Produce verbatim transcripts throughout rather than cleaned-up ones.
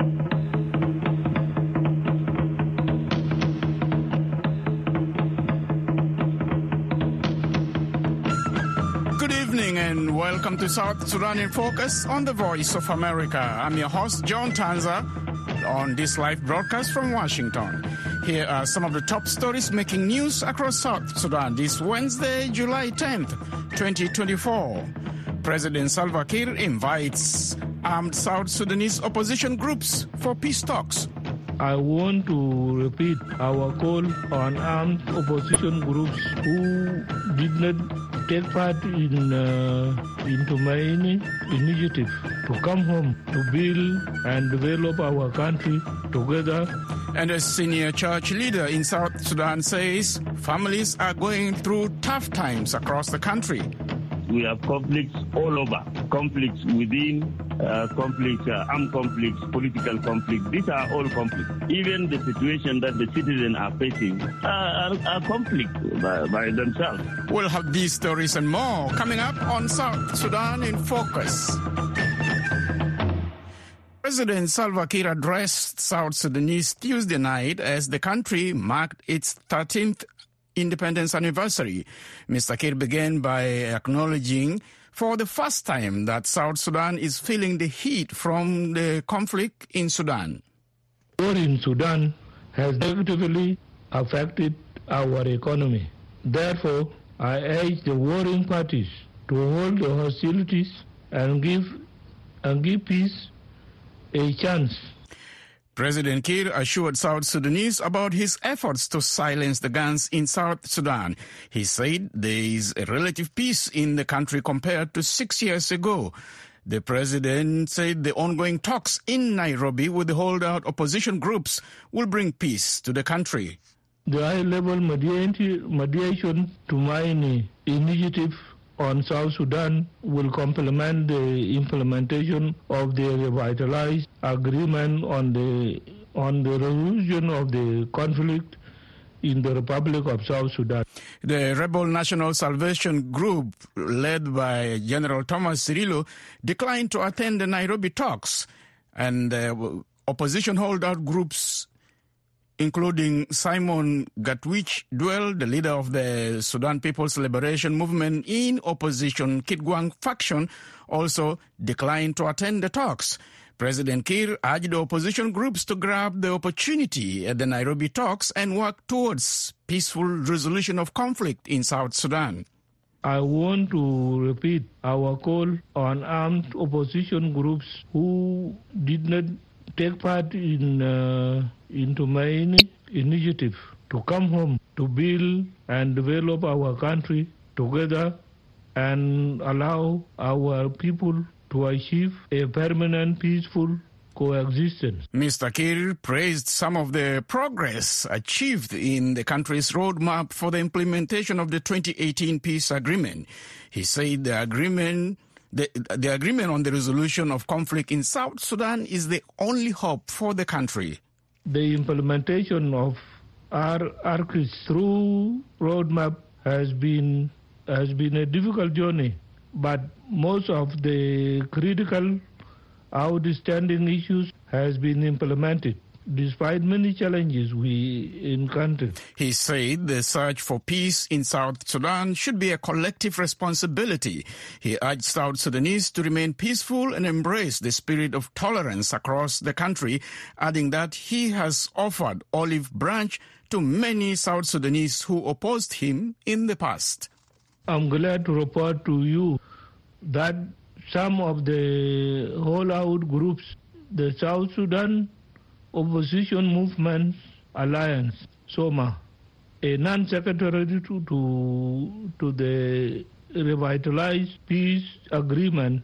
Good evening and welcome to South Sudan in Focus on the Voice of America. I'm your host, John Tanza, on this live broadcast from Washington. Here are some of the top stories making news across South Sudan this Wednesday, July tenth, twenty twenty-four. President Salva Kiir invites armed South Sudanese opposition groups for peace talks. I want to repeat our call on armed opposition groups who did not take part in uh, in Tumaini initiative to come home to build and develop our country together. And a senior church leader in South Sudan says families are going through tough times across the country. We have conflicts all over, conflicts within, uh, conflicts, uh, armed conflicts, political conflicts. These are all conflicts. Even the situation that the citizens are facing uh, are, are conflicts by, by themselves. We'll have these stories and more coming up on South Sudan in Focus. President Salva Kiir addressed South Sudanese Tuesday night as the country marked its thirteenth independence anniversary. Mister Kiir began by acknowledging for the first time that South Sudan is feeling the heat from the conflict in Sudan. War in Sudan has negatively affected our economy. Therefore, I urge the warring parties to hold the hostilities and give and give peace a chance. President Kiir assured South Sudanese about his efforts to silence the guns in South Sudan. He said there is a relative peace in the country compared to six years ago. The president said the ongoing talks in Nairobi with the holdout opposition groups will bring peace to the country. The high-level mediation Tumaini initiative on South Sudan will complement the implementation of the revitalized agreement on the on the resolution of the conflict in the Republic of South Sudan. The Rebel National Salvation Group, led by General Thomas Cirillo, declined to attend the Nairobi talks, and uh, opposition holdout groups, including Simon Gatwich Duel, the leader of the Sudan People's Liberation Movement in opposition Kitgwang faction, also declined to attend the talks. President Kiir urged the opposition groups to grab the opportunity at the Nairobi talks and work towards peaceful resolution of conflict in South Sudan. I want to repeat our call on armed opposition groups who did not take part in uh, in Tumaini initiative to come home to build and develop our country together and allow our people to achieve a permanent peaceful coexistence. Mister Kiir praised some of the progress achieved in the country's roadmap for the implementation of the twenty eighteen peace agreement. He said the agreement The, the agreement on the resolution of conflict in South Sudan is the only hope for the country. The implementation of our ARCIS through roadmap has been has been a difficult journey, but most of the critical outstanding issues has been implemented, despite many challenges we encountered. He said the search for peace in South Sudan should be a collective responsibility. He urged South Sudanese to remain peaceful and embrace the spirit of tolerance across the country, adding that he has offered olive branch to many South Sudanese who opposed him in the past. I'm glad to report to you that some of the holdout groups, the South Sudan Opposition Movement Alliance, SOMA, a non-secretary to, to, to the revitalized peace agreement,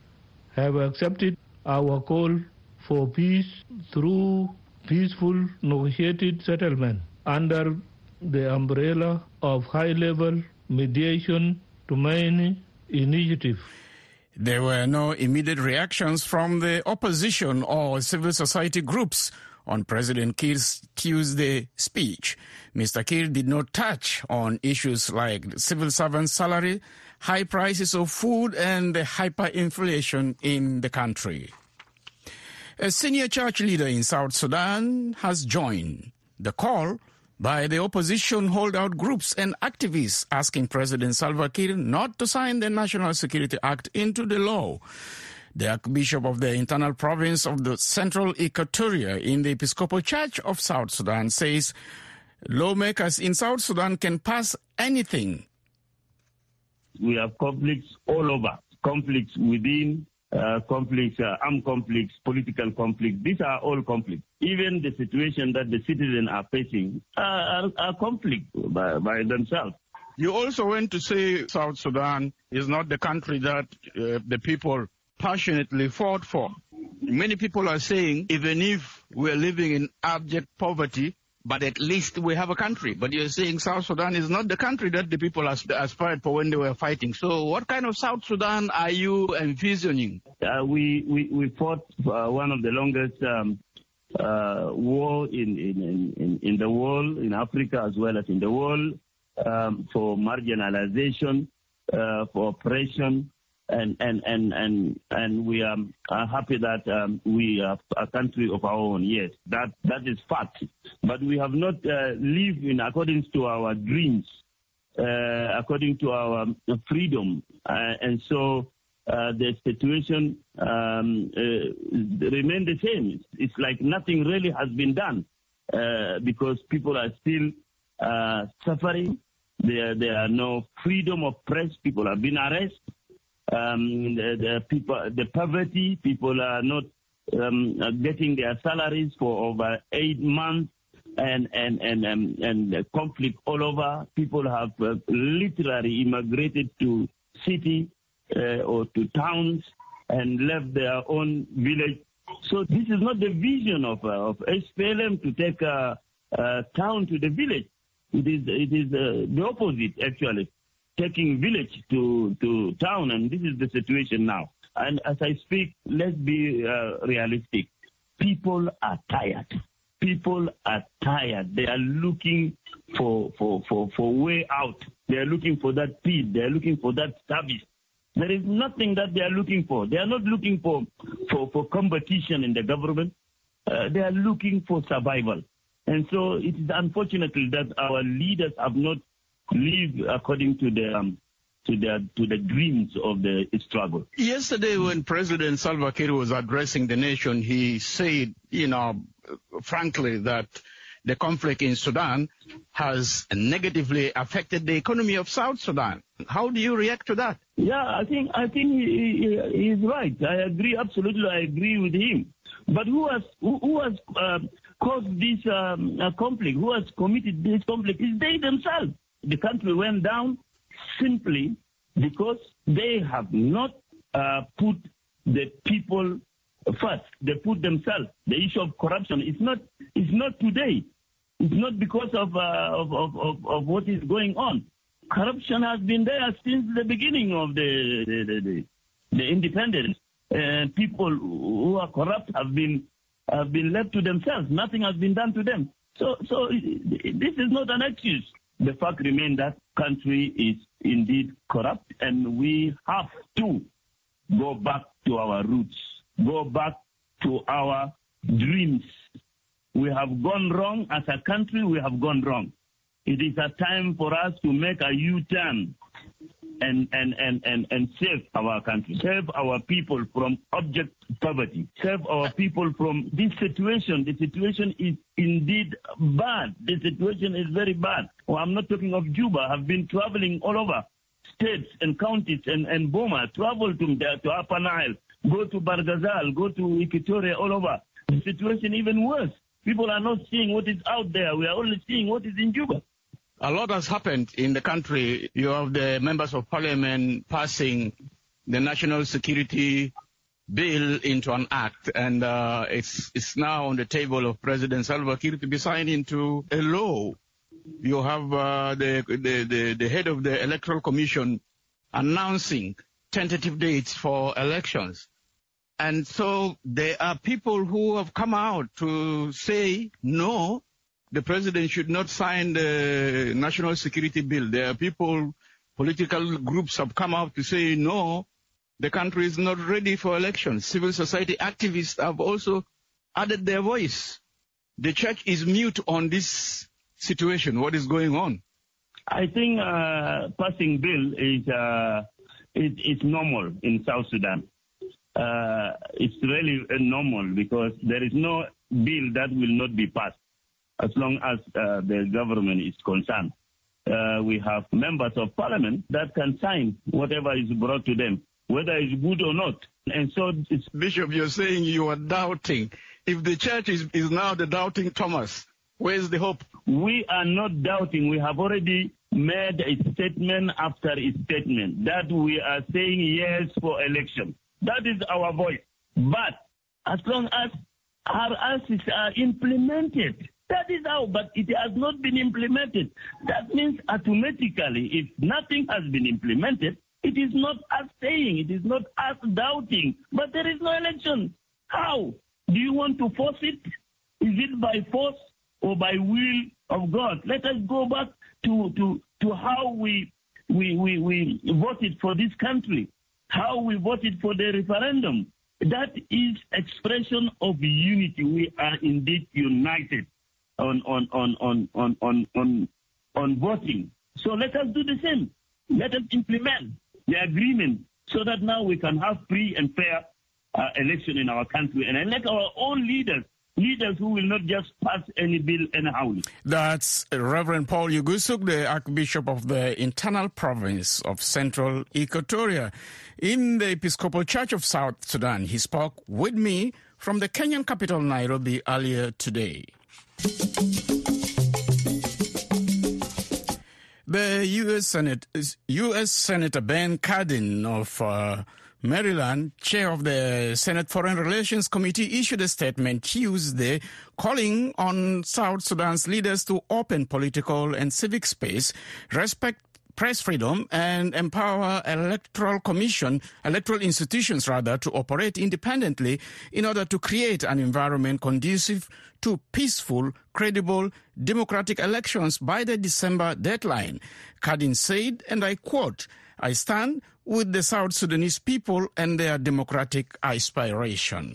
have accepted our call for peace through peaceful negotiated settlement under the umbrella of high-level mediation Tumaini initiative. There were no immediate reactions from the opposition or civil society groups on President Kiir's Tuesday speech. Mister Kiir did not touch on issues like civil servants' salary, high prices of food, and the hyperinflation in the country. A senior church leader in South Sudan has joined the call by the opposition holdout groups and activists asking President Salva Kiir not to sign the National Security Act into the law. The Archbishop of the Internal Province of the Central Equatoria in the Episcopal Church of South Sudan says lawmakers in South Sudan can pass anything. We have conflicts all over, conflicts within, uh, conflicts, uh, armed conflicts, political conflicts. These are all conflicts. Even the situation that the citizens are facing are, are, are conflict by, by themselves. You also went to say South Sudan is not the country that uh, the people passionately fought for. Many people are saying even if we're living in abject poverty, but at least we have a country. But you're saying South Sudan is not the country that the people aspired for when they were fighting. So what kind of South Sudan are you envisioning? Uh, we, we, we fought uh, one of the longest um, uh, war in, in, in, in the world, in Africa as well as in the world, um, for marginalization, uh, for oppression. And and and and and we are, are happy that um, we are a country of our own. Yes, that that is fact. But we have not uh, lived in accordance to our dreams, uh, according to our freedom, uh, and so uh, the situation um, uh, remains the same. It's, it's like nothing really has been done uh, because people are still uh, suffering. There there are no freedom of press. People have been arrested. Um, the, the people, the poverty, people are not um, getting their salaries for over eight months, and and and um, and the conflict all over. People have uh, literally immigrated to city uh, or to towns and left their own village. So this is not the vision of uh, of S P L M to take a, a town to the village. It is it is uh, the opposite actually. Taking village to, to town, and this is the situation now. And as I speak, let's be uh, realistic. People are tired. People are tired. They are looking for, for, for, for way out. They are looking for that peace. They are looking for that service. There is nothing that they are looking for. They are not looking for, for, for competition in the government. Uh, they are looking for survival. And so it is unfortunately that our leaders have not live according to the um, to the to the dreams of the struggle. Yesterday, when President Salva Kiir was addressing the nation, he said, you know, frankly, that the conflict in Sudan has negatively affected the economy of South Sudan. How do you react to that? Yeah, I think I think he, he is right. I agree absolutely. I agree with him. But who has who, who has uh, caused this um, uh, conflict? Who has committed this conflict? It's they themselves. The country went down simply because they have not uh, put the people first. They put themselves. The issue of corruption is not is not today. It's not because of, uh, of, of, of, of what is going on. Corruption has been there since the beginning of the the, the, the, the independence. Uh, people who are corrupt have been have been left to themselves. Nothing has been done to them. So so this is not an excuse. The fact remains that country is indeed corrupt, and we have to go back to our roots, go back to our dreams. We have gone wrong as a country. We have gone wrong. It is a time for us to make a U-turn and, and, and, and, and save our country, save our people from abject poverty, save our people from this situation. The situation is indeed bad. The situation is very bad. Well, I'm not talking of Juba. I've been traveling all over states and counties and, and Boma, travel to, to Upper Nile, go to Barghazal, go to Equatoria, all over. The situation even worse. People are not seeing what is out there. We are only seeing what is in Juba. A lot has happened in the country. You have the members of parliament passing the national security bill into an act, and uh, it's it's now on the table of President Salva Kiir to be signed into a law. You have uh, the, the, the, the head of the Electoral Commission announcing tentative dates for elections. And so there are people who have come out to say, no, the president should not sign the national security bill. There are people, political groups have come out to say, no, the country is not ready for elections. Civil society activists have also added their voice. The church is mute on this situation. What is going on? I think uh, passing bill is uh, it, it's normal in South Sudan. Uh, it's really uh, normal because there is no bill that will not be passed as long as uh, the government is concerned. Uh, we have members of parliament that can sign whatever is brought to them, whether it's good or not. And so, it's Bishop, you're saying you are doubting. If the church is, is now the doubting Thomas, where's the hope? We are not doubting. We have already made a statement after a statement that we are saying yes for election. That is our voice. But as long as our asks are implemented, that is how, but it has not been implemented. That means automatically, if nothing has been implemented, it is not us saying, it is not us doubting, but there is no election. How? Do you want to force it? Is it by force or by will of God? Let us go back to, to, to how we, we, we, we voted for this country, how we voted for the referendum. That is expression of unity. We are indeed united on, on, on, on, on, on, on, on voting. So let us do the same. Let us implement the agreement so that now we can have free and fair uh, election in our country and elect our own leaders, leaders who will not just pass any bill anyhow. That's Reverend Paul Yugusuk, the Archbishop of the Internal Province of Central Equatoria. In the Episcopal Church of South Sudan, he spoke with me from the Kenyan capital, Nairobi, earlier today. The U S Senate, U S Senator Ben Cardin of uh, Maryland, chair of the Senate Foreign Relations Committee, issued a statement Tuesday calling on South Sudan's leaders to open political and civic space, respect press freedom, and empower electoral commission, electoral institutions rather, to operate independently in order to create an environment conducive to peaceful, credible, democratic elections by the December deadline. Cardin said, and I quote, "I stand with the South Sudanese people and their democratic aspiration."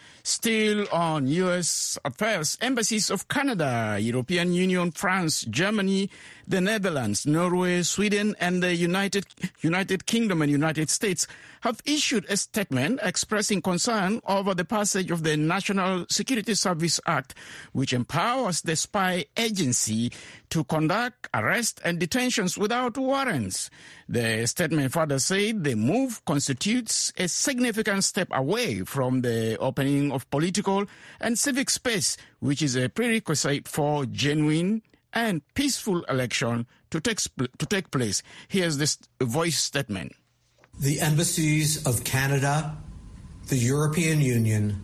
Still on U S affairs, embassies of Canada, European Union, France, Germany, the Netherlands, Norway, Sweden, and the United United Kingdom and United States have issued a statement expressing concern over the passage of the National Security Service Act, which empowers the spy agency to conduct arrests and detentions without warrants. The statement further said the move constitutes a significant step away from the opening of political and civic space, which is a prerequisite for genuine and peaceful election to take, to take place. Here's this voice statement. The embassies of Canada, the European Union,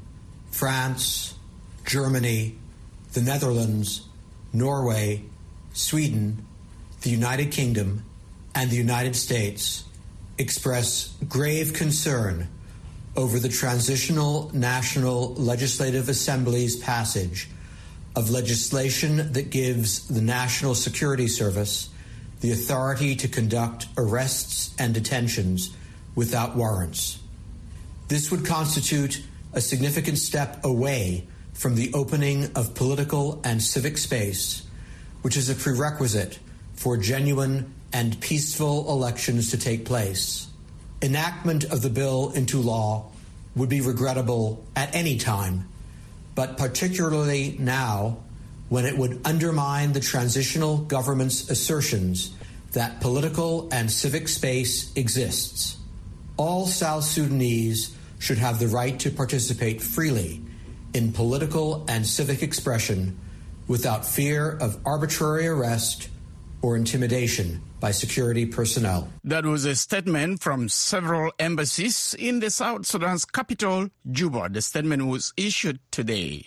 France, Germany, the Netherlands, Norway, Sweden, the United Kingdom, and the United States express grave concern over the Transitional National Legislative Assembly's passage of legislation that gives the National Security Service the authority to conduct arrests and detentions without warrants. This would constitute a significant step away from the opening of political and civic space, which is a prerequisite for genuine and peaceful elections to take place. Enactment of the bill into law would be regrettable at any time, but particularly now, when it would undermine the transitional government's assertions that political and civic space exists. All South Sudanese should have the right to participate freely in political and civic expression without fear of arbitrary arrest or intimidation by security personnel. That was a statement from several embassies in the South Sudan's capital, Juba. The statement was issued today.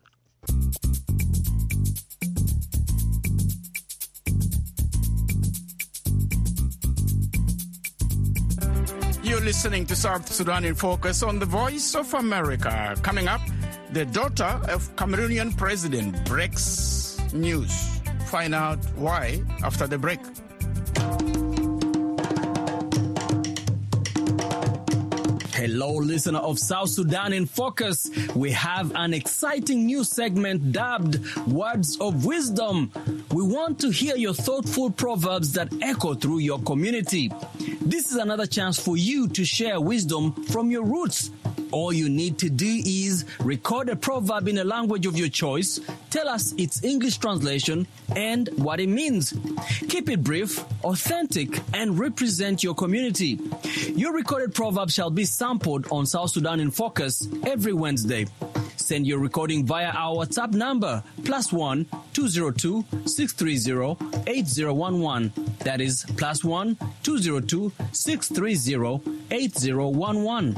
You're listening to South Sudan in Focus on the Voice of America. Coming up, the daughter of Cameroonian president breaks news. Find out why after the break. Hello, listener of South Sudan in Focus. We have an exciting new segment dubbed Words of Wisdom. We want to hear your thoughtful proverbs that echo through your community. This is another chance for you to share wisdom from your roots. All you need to do is record a proverb in a language of your choice, tell us its English translation, and what it means. Keep it brief, authentic, and represent your community. Your recorded proverb shall be sampled on South Sudan in Focus every Wednesday. Send your recording via our WhatsApp number, plus one two zero two six three zero eight zero one one. That is plus one two zero two six three zero eight zero one one.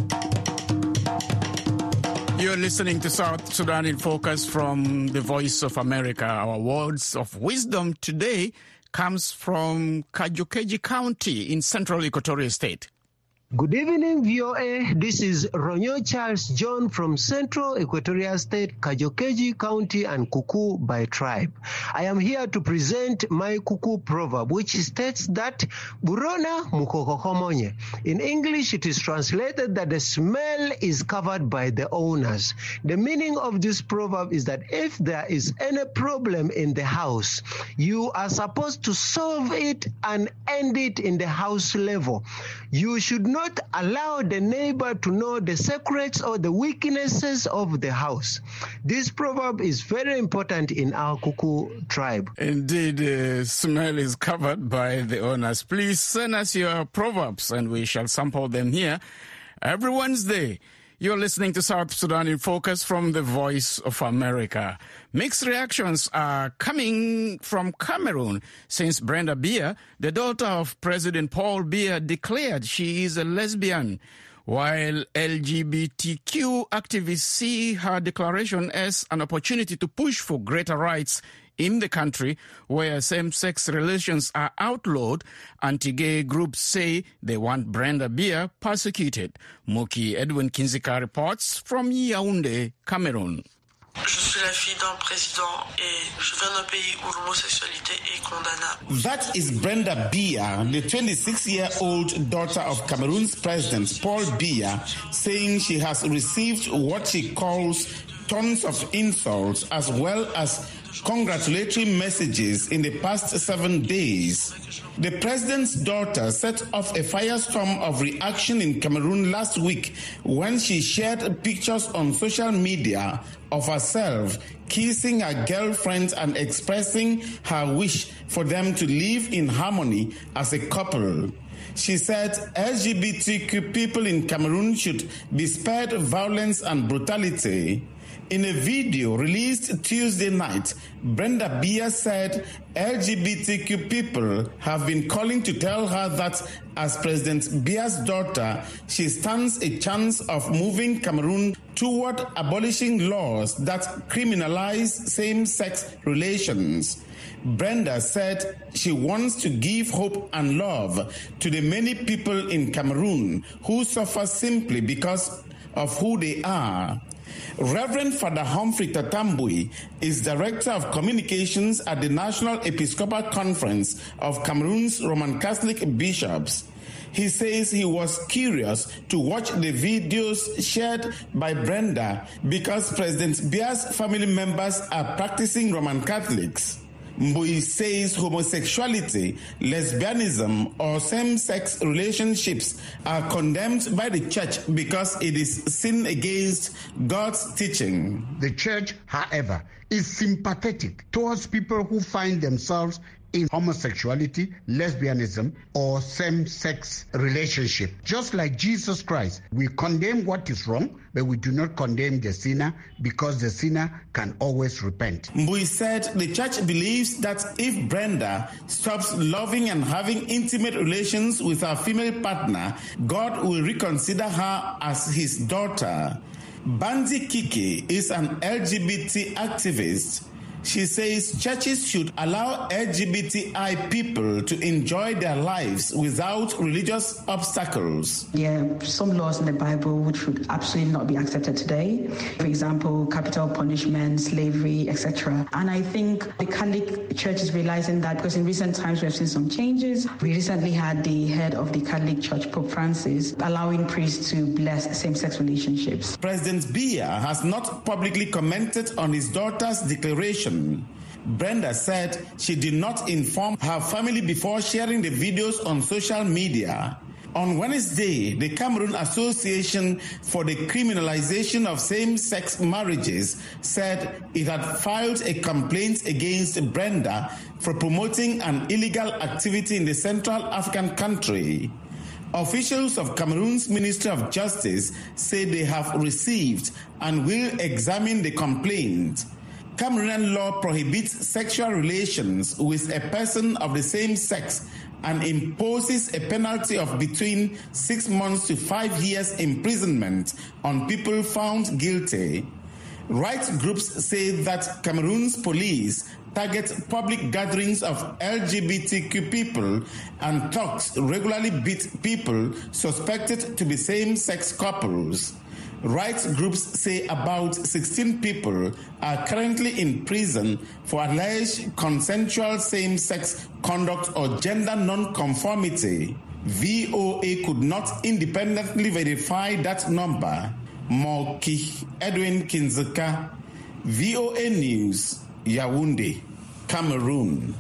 You're listening to South Sudan in Focus from the Voice of America. Our words of wisdom today comes from Kajukeji County in central Equatorial State. Good evening, V O A. This is Ronyo Charles John from Central Equatorial State, Kajukeji County, and Kuku by tribe. I am here to present my Kuku proverb, which states that Burona mukokokomonye. In English, it is translated that the smell is covered by the owners. The meaning of this proverb is that if there is any problem in the house, you are supposed to solve it and end it in the house level. You should not Not allow the neighbor to know the secrets or the weaknesses of the house. This proverb is very important in our Kuku tribe. Indeed, uh, smell is covered by the owners. Please send us your proverbs and we shall sample them here every Wednesday. You're listening to South Sudan in Focus from the Voice of America. Mixed reactions are coming from Cameroon since Brenda Biya, the daughter of President Paul Biya, declared she is a lesbian, while L G B T Q activists see her declaration as an opportunity to push for greater rights in the country where same-sex relations are outlawed. Anti-gay groups say they want Brenda Biya persecuted. Moki Edwin Kinzika reports from Yaoundé, Cameroon. Je suis la fille d'un président et je viens d'un pays où l'homosexualité est condamnable. That is Brenda Biya, the twenty-six-year-old daughter of Cameroon's president, Paul Biya, saying she has received what she calls tons of insults as well as congratulatory messages in the past seven days. The president's daughter set off a firestorm of reaction in Cameroon last week when she shared pictures on social media of herself kissing her girlfriends and expressing her wish for them to live in harmony as a couple. She said L G B T Q people in Cameroon should be spared violence and brutality. In a video released Tuesday night, Brenda Biya said L G B T Q people have been calling to tell her that as President Biya's daughter, she stands a chance of moving Cameroon toward abolishing laws that criminalize same-sex relations. Brenda said she wants to give hope and love to the many people in Cameroon who suffer simply because of who they are. Reverend Father Humphrey Tatambui is Director of Communications at the National Episcopal Conference of Cameroon's Roman Catholic Bishops. He says he was curious to watch the videos shared by Brenda because President Biya's family members are practicing Roman Catholics. Mbui says homosexuality, lesbianism, or same-sex relationships are condemned by the church because it is sin against God's teaching. The church, however, is sympathetic towards people who find themselves in homosexuality, lesbianism, or same-sex relationship. Just like Jesus Christ, we condemn what is wrong, but we do not condemn the sinner because the sinner can always repent. Mbui said the church believes that if Brenda stops loving and having intimate relations with her female partner, God will reconsider her as his daughter. Banzi Kiki is an L G B T activist. She says churches should allow L G B T I people to enjoy their lives without religious obstacles. There are some laws in the Bible which would absolutely not be accepted today. For example, capital punishment, slavery, et cetera. And I think the Catholic Church is realizing that, because in recent times we have seen some changes. We recently had the head of the Catholic Church, Pope Francis, allowing priests to bless same-sex relationships. President Biya has not publicly commented on his daughter's declaration. Brenda said she did not inform her family before sharing the videos on social media. On Wednesday, the Cameroon Association for the Criminalization of Same-Sex Marriages said it had filed a complaint against Brenda for promoting an illegal activity in the Central African country. Officials of Cameroon's Ministry of Justice say they have received and will examine the complaint. Cameroonian law prohibits sexual relations with a person of the same sex and imposes a penalty of between six months to five years imprisonment on people found guilty. Rights groups say that Cameroon's police target public gatherings of L G B T Q people and thugs regularly beat people suspected to be same-sex couples. Rights groups say about sixteen people are currently in prison for alleged consensual same-sex conduct or gender non-conformity. V O A could not independently verify that number. Moki Edwin Kinzeka, V O A News, Yaoundé, Cameroon.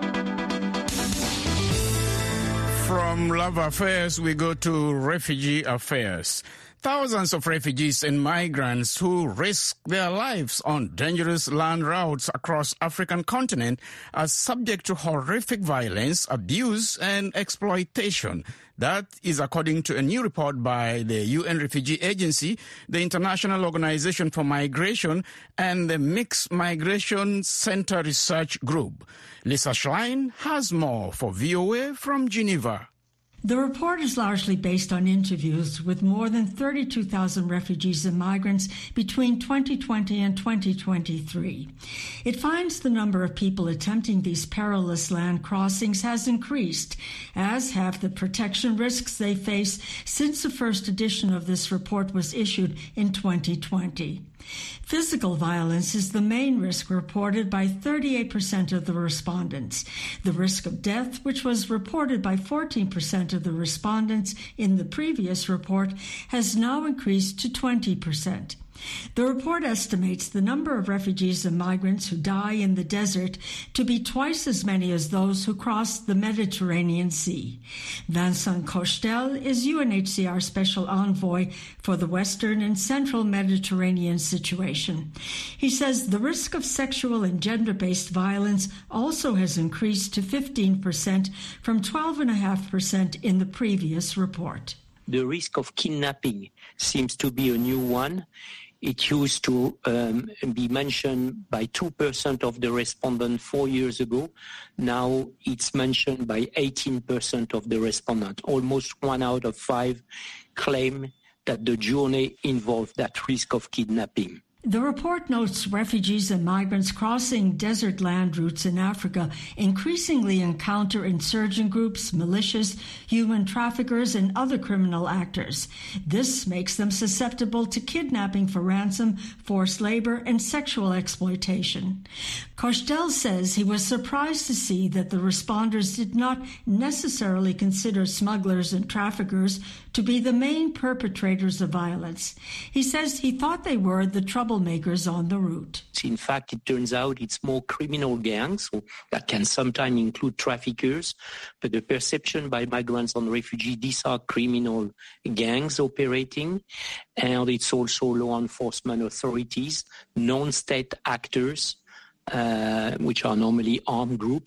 From love affairs, we go to refugee affairs. Thousands of refugees and migrants who risk their lives on dangerous land routes across the African continent are subject to horrific violence, abuse, and exploitation. That is according to a new report by the U N Refugee Agency, the International Organization for Migration, and the Mixed Migration Center Research Group. Lisa Schlein has more for V O A from Geneva. The report is largely based on interviews with more than thirty-two thousand refugees and migrants between twenty twenty and twenty twenty-three. It finds the number of people attempting these perilous land crossings has increased, as have the protection risks they face since the first edition of this report was issued in twenty twenty. Physical violence is the main risk reported by thirty-eight percent of the respondents. The risk of death, which was reported by fourteen percent of the respondents in the previous report, has now increased to twenty percent. The report estimates the number of refugees and migrants who die in the desert to be twice as many as those who cross the Mediterranean Sea. Vincent Cochetel is U N H C R Special Envoy for the Western and Central Mediterranean situation. He says the risk of sexual and gender-based violence also has increased to fifteen percent from twelve point five percent in the previous report. The risk of kidnapping seems to be a new one. It used to um, be mentioned by two percent of the respondents four years ago. Now it's mentioned by eighteen percent of the respondents. Almost one out of five claim that the journey involved that risk of kidnapping. The report notes refugees and migrants crossing desert land routes in Africa increasingly encounter insurgent groups, militias, human traffickers, and other criminal actors. This makes them susceptible to kidnapping for ransom, forced labor, and sexual exploitation. Cochetel says he was surprised to see that the responders did not necessarily consider smugglers and traffickers to be the main perpetrators of violence. He says he thought they were the troublemakers on the route. In fact, it turns out it's more criminal gangs, so that can sometimes include traffickers, but the perception by migrants and refugees, these are criminal gangs operating, and it's also law enforcement authorities, non-state actors, uh, which are normally armed groups,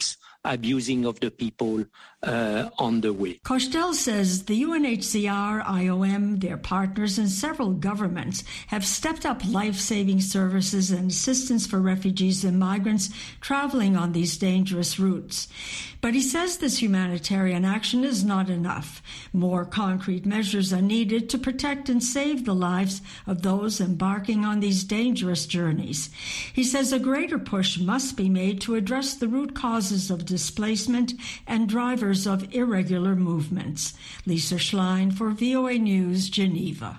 abusing of the people uh, on the way. Cochetel says the U N H C R, I O M, their partners, and several governments have stepped up life-saving services and assistance for refugees and migrants traveling on these dangerous routes. But he says this humanitarian action is not enough. More concrete measures are needed to protect and save the lives of those embarking on these dangerous journeys. He says a greater push must be made to address the root causes of displacement and drivers of irregular movements. Lisa Schlein for V O A News, Geneva.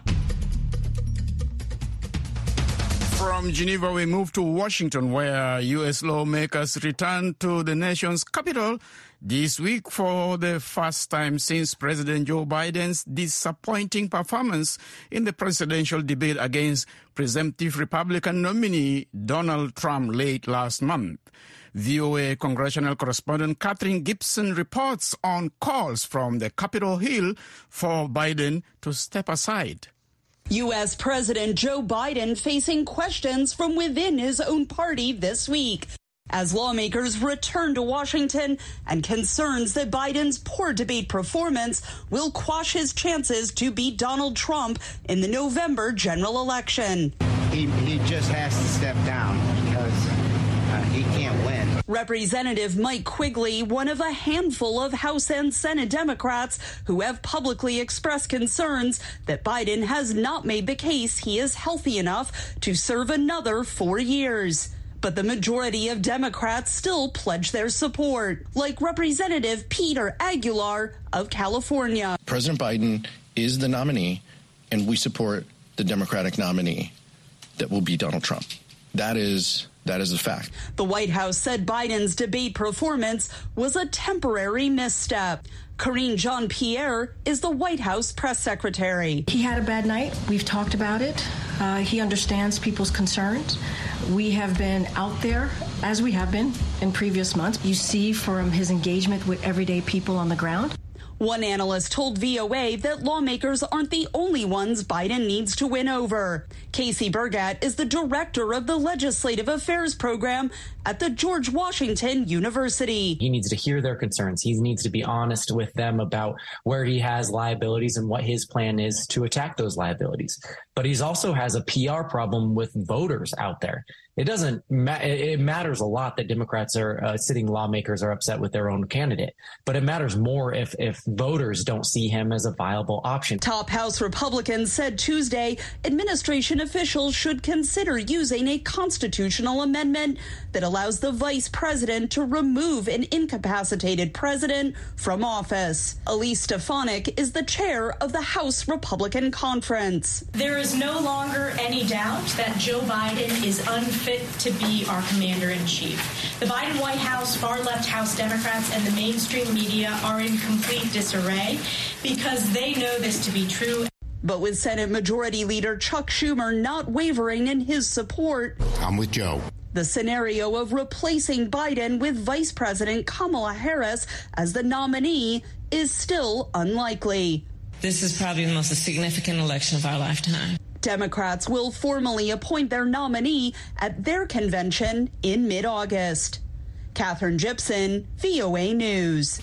From Geneva, we move to Washington, where U S lawmakers returned to the nation's capital this week for the first time since President Joe Biden's disappointing performance in the presidential debate against presumptive Republican nominee Donald Trump late last month. V O A congressional correspondent Catherine Gibson reports on calls from the Capitol Hill for Biden to step aside. U S President Joe Biden facing questions from within his own party this week as lawmakers return to Washington and concerns that Biden's poor debate performance will quash his chances to beat Donald Trump in the November general election. He, he just has to step down because uh, he can't win. Representative Mike Quigley, one of a handful of House and Senate Democrats who have publicly expressed concerns that Biden has not made the case he is healthy enough to serve another four years. But the majority of Democrats still pledge their support, like Representative Peter Aguilar of California. President Biden is the nominee, and we support the Democratic nominee that will be Donald Trump. That is that is a fact. The White House said Biden's debate performance was a temporary misstep. Karine Jean-Pierre is the White House press secretary. He had a bad night. We've talked about it. Uh, he understands people's concerns. We have been out there, as we have been in previous months. You see from his engagement with everyday people on the ground. One analyst told V O A that lawmakers aren't the only ones Biden needs to win over. Casey Burgat is the director of the Legislative Affairs Program at the George Washington University. He needs to hear their concerns. He needs to be honest with them about where he has liabilities and what his plan is to attack those liabilities. But he also has a P R problem with voters out there. It doesn't ma- it matters a lot that Democrats are uh, sitting lawmakers are upset with their own candidate, but it matters more if if voters don't see him as a viable option. Top House Republicans said Tuesday administration officials should consider using a constitutional amendment that allows the vice president to remove an incapacitated president from office. Elise Stefanik is the chair of the House Republican Conference. There is no longer any doubt that Joe Biden is unfit to be our commander-in-chief. The Biden White House, far-left House Democrats, and the mainstream media are in complete disarray because they know this to be true. But with Senate Majority Leader Chuck Schumer not wavering in his support, I'm with Joe. The scenario of replacing Biden with Vice President Kamala Harris as the nominee is still unlikely. This is probably the most significant election of our lifetime. Democrats will formally appoint their nominee at their convention in mid-August. Catherine Gibson, V O A News.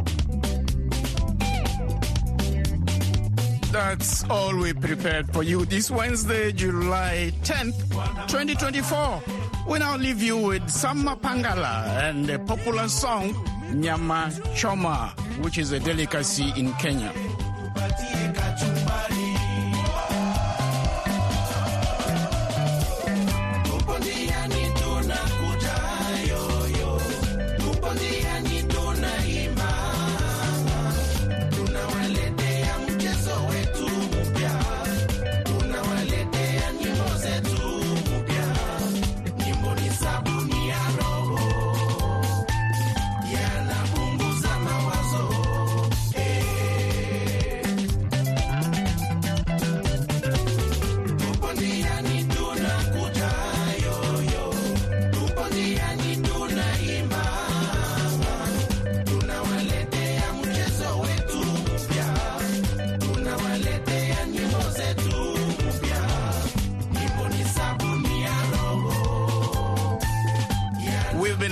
That's all we prepared for you this Wednesday, July tenth, twenty twenty-four. We now leave you with Sam Mapangala and the popular song Nyama Choma, which is a delicacy in Kenya.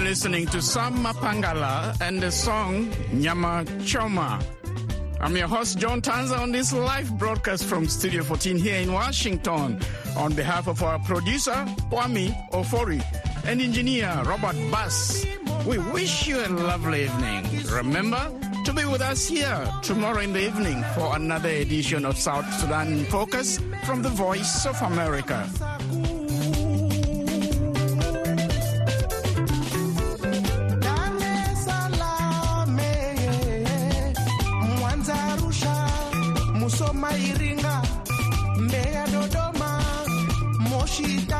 listening to Sam Mapangala and the song Nyama Choma. I'm your host, John Tanza, on this live broadcast from Studio fourteen here in Washington. On behalf of our producer, Kwame Ofori, and engineer, Robert Bass, we wish you a lovely evening. Remember to be with us here tomorrow in the evening for another edition of South Sudan in Focus from the Voice of America. Musoma Iringa, Mbeya Dodoma, Moshi